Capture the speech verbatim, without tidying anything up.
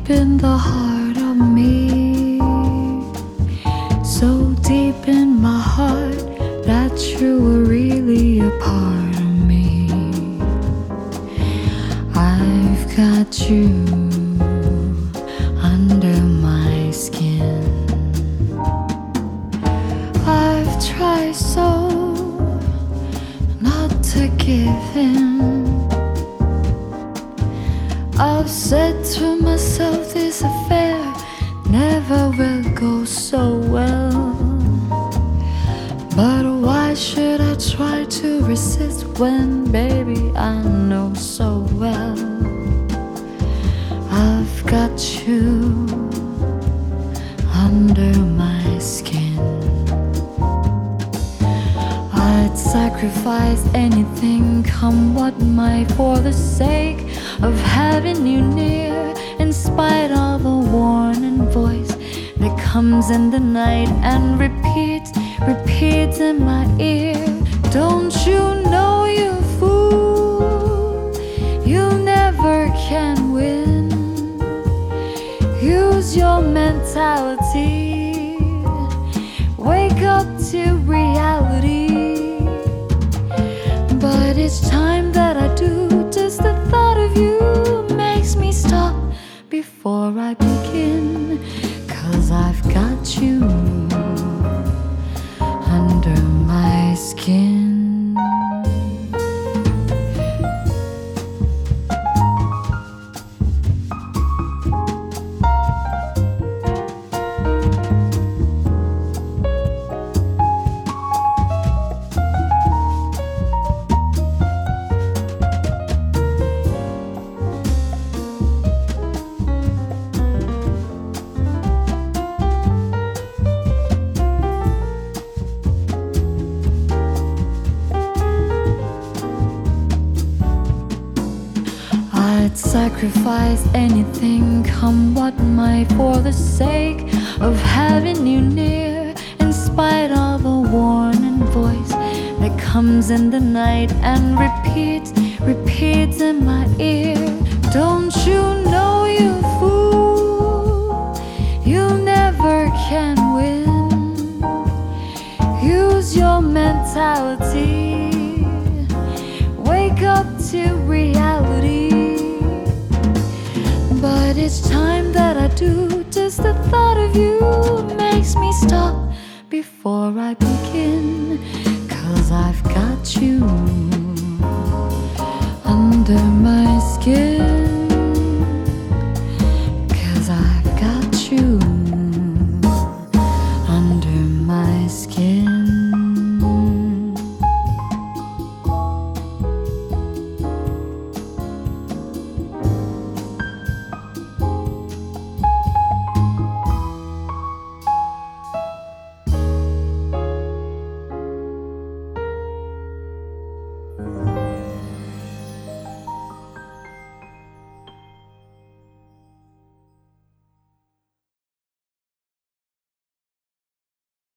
deep in the heart of me, so deep in my heart that you were really a part of me. I've got you under my skin. I've tried so not to give in. I've said to myself this affair never will go so well. But why should I try to resist when, baby, I know so well I've got you under my skin. I'd sacrifice anything, come what might, for the sake of having you near, in spite of a warning voice that comes in the night and repeats, repeats in my ear. Don't you know, you fool, you never can win. Use your mentality, wake up to reality. But each time that I do, just the thought of you makes me stop before I begin. 'Cause I've got you under my skin. I'd sacrifice anything, come what might, for the sake of having you near, in spite of a warning voice that comes in the night and repeats, repeats in my ear. Don't you know, you fool, you never can win. Use your mentality, wake up to reality. But each time that I do, just the thought of you makes me stop before I begin. 'Cause I've got you under my skin.